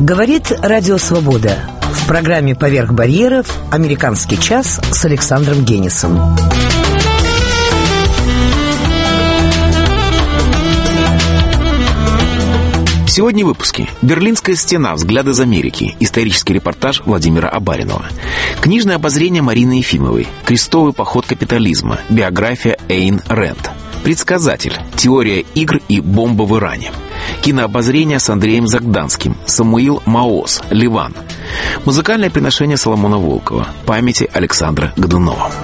Говорит Радио Свобода. В программе «Поверх барьеров» «Американский час» с Александром Генисом. Сегодня в выпуске. Берлинская стена. Взгляд из Америки. Исторический репортаж Владимира Абаринова. Книжное обозрение Марины Ефимовой. Крестовый поход капитализма. Биография Эйн Рэнд. Предсказатель. Теория игр и бомба в Иране. Кинообозрение с Андреем Загданским. Самуил Маоз. Ливан. Музыкальное приношение Соломона Волкова. Памяти Александра Годунова.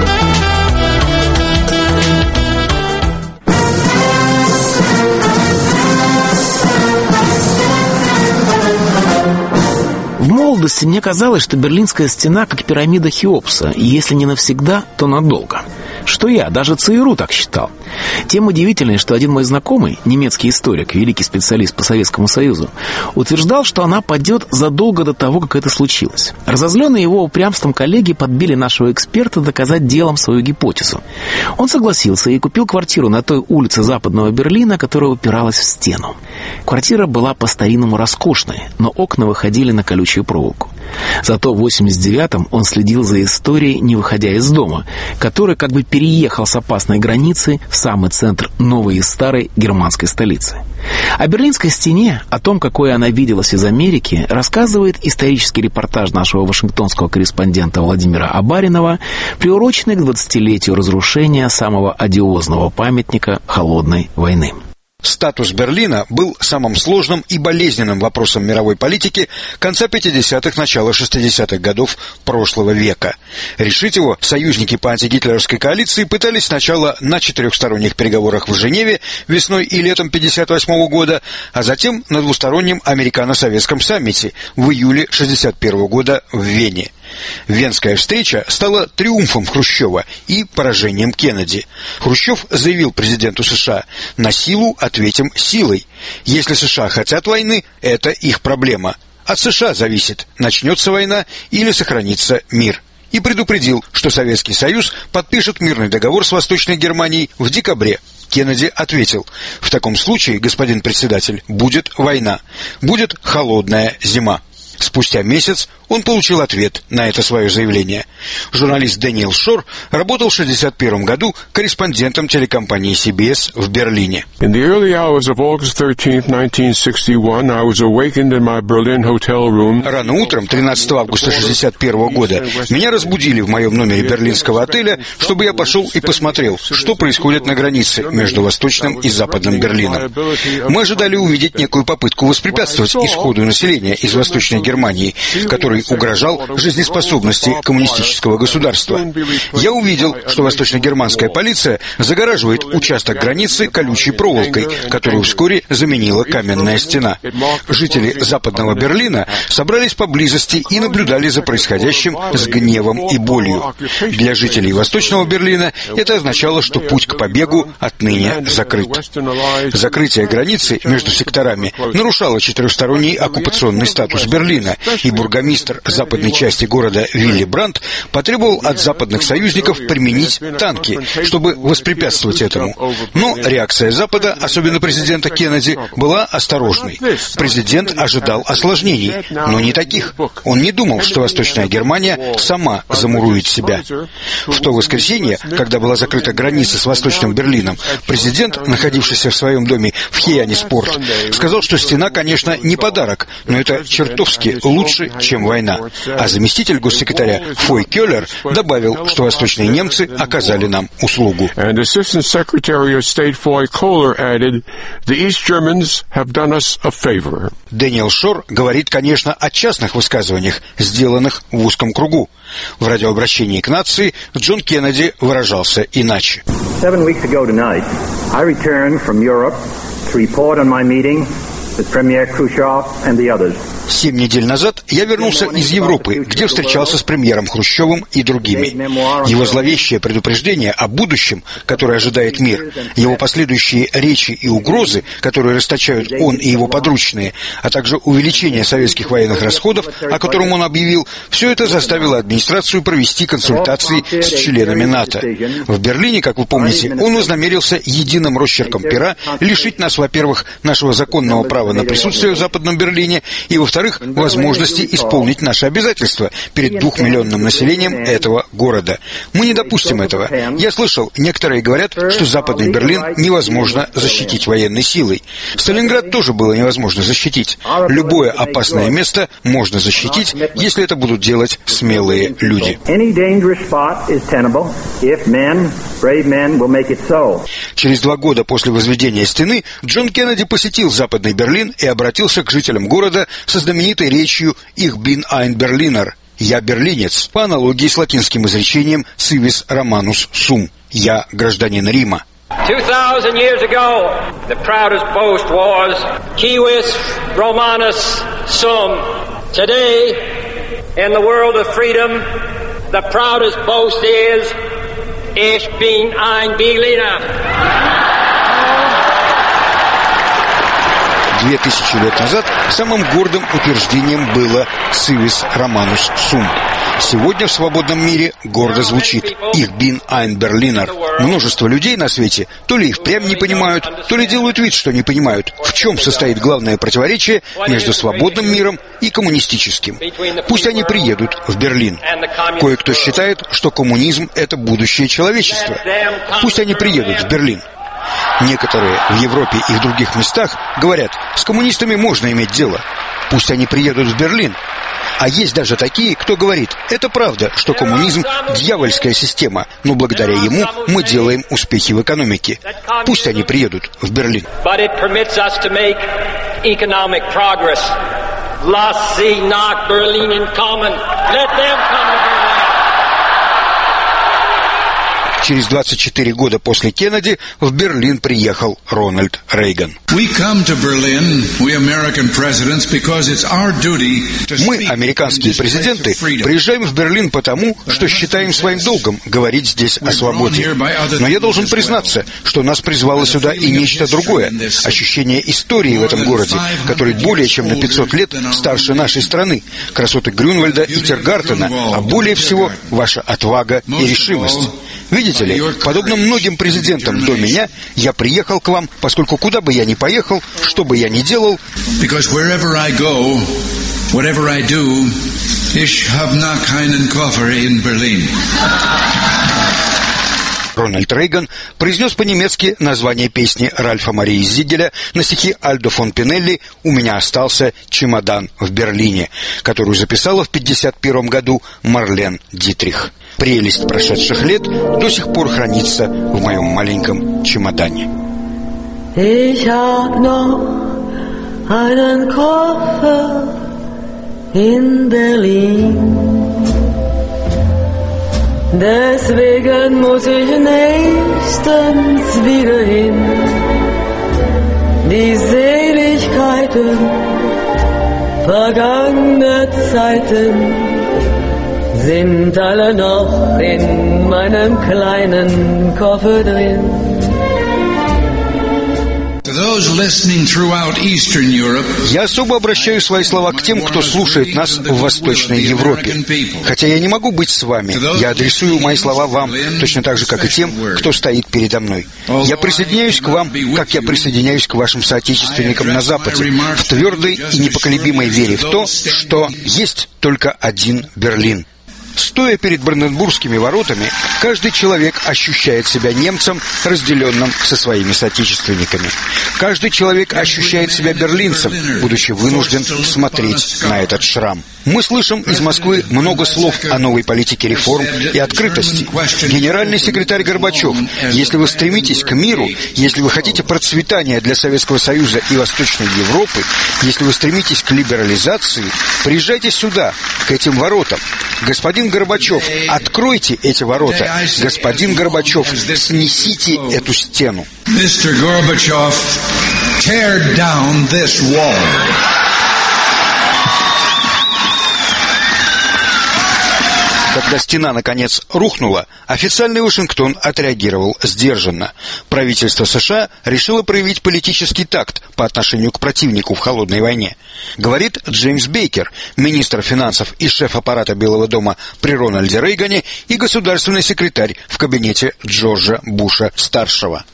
В молодости мне казалось, что Берлинская стена как пирамида Хеопса, и если не навсегда, то надолго. Что я, даже ЦРУ так считал. Тем удивительнее, что один мой знакомый, немецкий историк, великий специалист по Советскому Союзу, утверждал, что она падет задолго до того, как это случилось. Разозленные его упрямством коллеги подбили нашего эксперта доказать делом свою гипотезу. Он согласился и купил квартиру на той улице Западного Берлина, которая упиралась в стену. Квартира была по-старинному роскошной, но окна выходили на колючую проволоку. Зато в 89-м он следил за историей, не выходя из дома, который как бы переехал с опасной границы в самый центр новой и старой германской столицы. О Берлинской стене, о том, какой она виделась из Америки, рассказывает исторический репортаж нашего вашингтонского корреспондента Владимира Абаринова, приуроченный к 20-летию разрушения самого одиозного памятника Холодной войны. Статус Берлина был самым сложным и болезненным вопросом мировой политики конца 50-х, начала 60-х годов прошлого века. Решить его союзники по антигитлеровской коалиции пытались сначала на 4-сторонних переговорах в Женеве весной и летом 58 года, а затем на двустороннем американо-советском саммите в июле 61 года в Вене. Венская встреча стала триумфом Хрущева и поражением Кеннеди. Хрущев заявил президенту США: «На силу ответим силой. Если США хотят войны, это их проблема. От США зависит, начнется война или сохранится мир». И предупредил, что Советский Союз подпишет мирный договор с Восточной Германией в декабре. Кеннеди ответил: «В таком случае, господин председатель, будет война. Будет холодная зима». Спустя месяц он получил ответ на это свое заявление. Журналист Дэниел Шор работал в 1961 году корреспондентом телекомпании CBS в Берлине. Рано утром 13 августа 1961 года меня разбудили в моем номере берлинского отеля, чтобы я пошел и посмотрел, что происходит на границе между Восточным и Западным Берлином. Мы ожидали увидеть некую попытку воспрепятствовать исходу населения из Восточной Германии, который угрожал жизнеспособности коммунистического государства. Я увидел, что восточно-германская полиция загораживает участок границы колючей проволокой, которую вскоре заменила каменная стена. Жители Западного Берлина собрались поблизости и наблюдали за происходящим с гневом и болью. Для жителей Восточного Берлина это означало, что путь к побегу отныне закрыт. Закрытие границы между секторами нарушало четырехсторонний оккупационный статус Берлина, и бургомистр западной части города Вилли Брандт потребовал от западных союзников применить танки, чтобы воспрепятствовать этому. Но реакция Запада, особенно президента Кеннеди, была осторожной. Президент ожидал осложнений, но не таких. Он не думал, что Восточная Германия сама замурует себя. В то воскресенье, когда была закрыта граница с Восточным Берлином, президент, находившийся в своем доме в Хиане-Спорт, сказал, что стена, конечно, не подарок, но это чертовски лучше, чем война. А заместитель госсекретаря Фой Келлер добавил, что восточные немцы оказали нам услугу. Дэниел Шор говорит, конечно, о частных высказываниях, сделанных в узком кругу. В радиообращении к нации Джон Кеннеди выражался иначе. 7 weeks ago tonight, I returned from Europe to report on my meeting with Premier Khrushchev and the others. 7 недель назад я вернулся из Европы, где встречался с премьером Хрущевым и другими. Его зловещее предупреждение о будущем, которое ожидает мир, его последующие речи и угрозы, которые расточают он и его подручные, а также увеличение советских военных расходов, о котором он объявил, все это заставило администрацию провести консультации с членами НАТО. В Берлине, как вы помните, он вознамерился единым росчерком пера лишить нас, во-первых, нашего законного права на присутствие в Западном Берлине, и, во-вторых, во-вторых, возможности исполнить наши обязательства перед 2-миллионным населением этого города. Мы не допустим этого. Я слышал, некоторые говорят, что Западный Берлин невозможно защитить военной силой. Сталинград тоже было невозможно защитить. Любое опасное место можно защитить, если это будут делать смелые люди. Через 2 года после возведения стены Джон Кеннеди посетил Западный Берлин и обратился к жителям города со знаменитой речью «Ich bin ein Berliner» – «Я берлинец», по аналогии с латинским изречением «Civis Romanus sum» – «Я гражданин Рима». 2000 years ago, the proudest boast was Civis Romanus sum. Today, in the world of freedom, the proudest boast is Ich bin ein Berliner. 2000 лет назад самым гордым утверждением было «Civis Romanus sum». Сегодня в свободном мире гордо звучит «Ich bin ein Berliner». Множество людей на свете то ли и впрямь не понимают, то ли делают вид, что не понимают, в чем состоит главное противоречие между свободным миром и коммунистическим. Пусть они приедут в Берлин. Кое-кто считает, что коммунизм – это будущее человечества. Пусть они приедут в Берлин. Некоторые в Европе и в других местах говорят, с коммунистами можно иметь дело. Пусть они приедут в Берлин. А есть даже такие, кто говорит, это правда, что коммунизм – дьявольская система, но благодаря ему мы делаем успехи в экономике. Пусть они приедут в Берлин. Через 24 года после Кеннеди в Берлин приехал Рональд Рейган. Мы, американские президенты, приезжаем в Берлин потому, что считаем своим долгом говорить здесь о свободе. Но я должен признаться, что нас призвало сюда и нечто другое. Ощущение истории в этом городе, который более чем на 500 лет старше нашей страны. Красоты Грюнвальда и Тиргартена, а более всего ваша отвага и решимость. Видите ли, подобно многим президентам до меня, я приехал к вам, поскольку куда бы я ни поехал, что бы я ни делал, Рональд Рейган произнес по-немецки название песни Ральфа Марии Зигеля на стихи Альдо фон Пинелли «У меня остался чемодан в Берлине», которую записала в 1951 году Марлен Дитрих. Прелесть прошедших лет до сих пор хранится в моем маленьком чемодане. Ich hab noch einen Koffer in Berlin. Deswegen muss ich nächstens wieder hin. Die Seligkeiten vergangener Zeiten sind alle noch in meinem kleinen Koffer drin. Я особо обращаю свои слова к тем, кто слушает нас в Восточной Европе. Хотя я не могу быть с вами, я адресую мои слова вам, точно так же, как и тем, кто стоит передо мной. Я присоединяюсь к вам, как я присоединяюсь к вашим соотечественникам на Западе, в твердой и непоколебимой вере в то, что есть только один Берлин. Стоя перед Бранденбургскими воротами, каждый человек ощущает себя немцем, разделенным со своими соотечественниками. Каждый человек ощущает себя берлинцем, будучи вынужден смотреть на этот шрам. Мы слышим из Москвы много слов о новой политике реформ и открытости. Генеральный секретарь Горбачев, если вы стремитесь к миру, если вы хотите процветания для Советского Союза и Восточной Европы, если вы стремитесь к либерализации, приезжайте сюда, к этим воротам. Господин Горбачев, откройте эти ворота. Господин Горбачев, снесите эту стену. Mr. Gorbachev, tear down this wall. Когда стена, наконец, рухнула, официальный Вашингтон отреагировал сдержанно. Правительство США решило проявить политический такт по отношению к противнику в холодной войне. Говорит Джеймс Бейкер, министр финансов и шеф аппарата Белого дома при Рональде Рейгане и государственный секретарь в кабинете Джорджа Буша-старшего.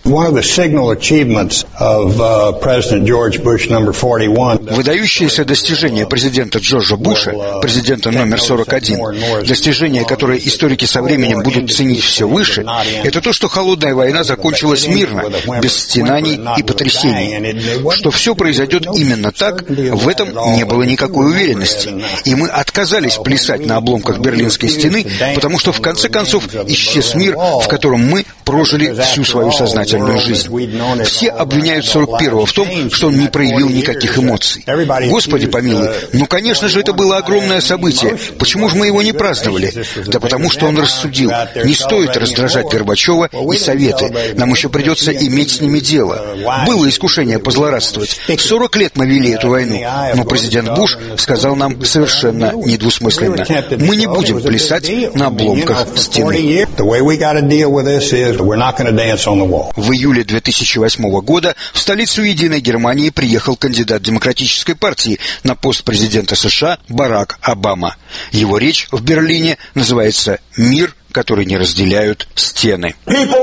Выдающееся достижение президента Джорджа Буша, президента номер 41, достижение, которое историки со временем будут ценить все выше, это то, что холодная война закончилась мирно, без стенаний и потрясений. Что все произойдет именно так, в этом не было никакой уверенности. И мы отказались плясать на обломках Берлинской стены, потому что в конце концов исчез мир, в котором мы прожили всю свою сознательную жизнь. Все обвиняют 41-го в том, что он не проявил никаких эмоций. Господи помилуй, ну конечно же это было огромное событие. Почему же мы его не праздновали? Да потому что он рассудил. Не стоит раздражать Горбачева и Советы. Нам еще придется иметь с ними дело. Было искушение позлорадствовать. 40 лет мы вели эту войну. Но президент Буш сказал нам совершенно недвусмысленно: мы не будем плясать на обломках стены. В июле 2008 года в столицу Единой Германии приехал кандидат Демократической партии на пост президента США Барак Обама. Его речь в Берлине называется «Мир, который не разделяют стены».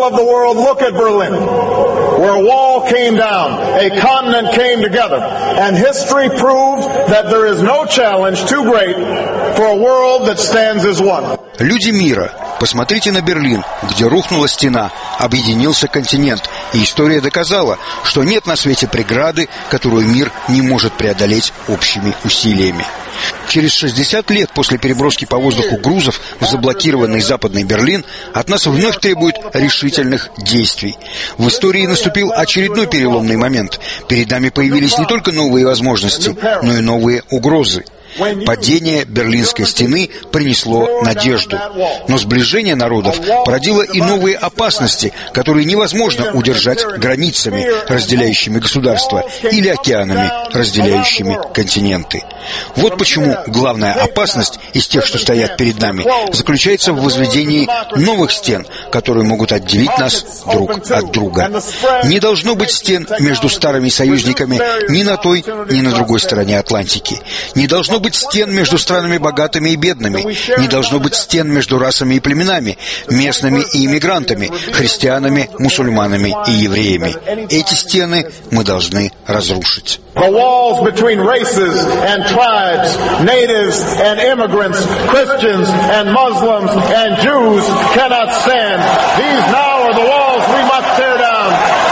Люди мира, посмотрите на Берлин, где рухнула стена, объединился континент, и история доказала, что нет на свете преграды, которую мир не может преодолеть общими усилиями. Через 60 лет после переброски по воздуху грузов в заблокированный Западный Берлин от нас вновь требуют решительных действий. В истории наступил очередной переломный момент. Перед нами появились не только новые возможности, но и новые угрозы. Падение Берлинской стены принесло надежду, но сближение народов породило и новые опасности, которые невозможно удержать границами, разделяющими государства, или океанами, разделяющими континенты. Вот почему главная опасность из тех, что стоят перед нами, заключается в возведении новых стен, которые могут отделить нас друг от друга. Не должно быть стен между старыми союзниками ни на той, ни на другой стороне Атлантики. Не должно быть стен между странами богатыми и бедными. Не должно быть стен между расами и племенами, местными и иммигрантами, христианами, мусульманами и евреями. Эти стены мы должны разрушить. The walls between races and tribes, natives and immigrants, Christians and Muslims and Jews cannot stand. These now are the walls we must tear down.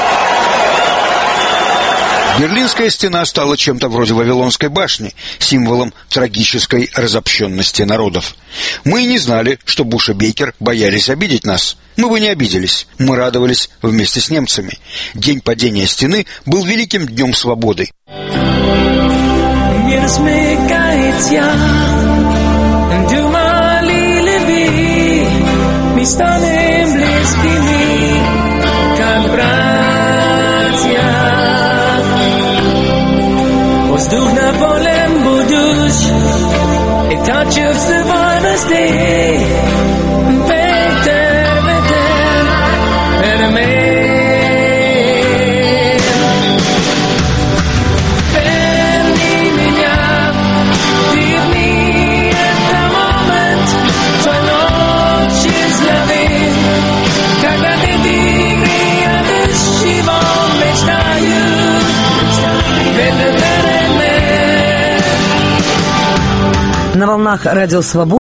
Берлинская стена стала чем-то вроде Вавилонской башни, символом трагической разобщенности народов. Мы и не знали, что Буш и Бейкер боялись обидеть нас. Мы бы не обиделись, мы радовались вместе с немцами. День падения стены был великим днем свободы. Воздух наполнен будущ, a touch of survivor's day. Better, better man. Верни меня, верни это момент, твой ночь изловит, когда ты рядом с живом мечтают. На волнах Радио Свобода